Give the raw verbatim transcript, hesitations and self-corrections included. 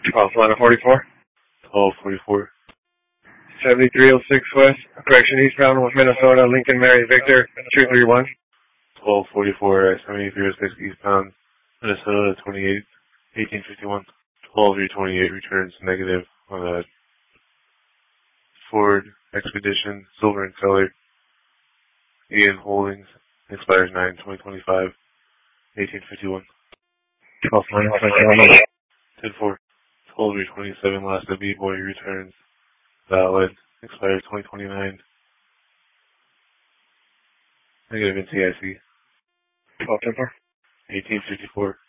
twelve forty-four. twelve forty-four. seventy-three oh six West, correction, eastbound with Minnesota, Lincoln, Mary, Victor, two three one. twelve forty-four at seventy-three oh six eastbound, Minnesota, twenty-eight, eighteen fifty-one. twelve three twenty-eight returns negative on a Ford Expedition, silver in color, Ian Holdings, expires nine twenty twenty-five, eighteen fifty-one. twelve ten four. twelve three twenty-seven, last of B-Boy returns, valid, expires twenty twenty-nine. Negative N T I C. twelve ten four. eighteen fifty-four.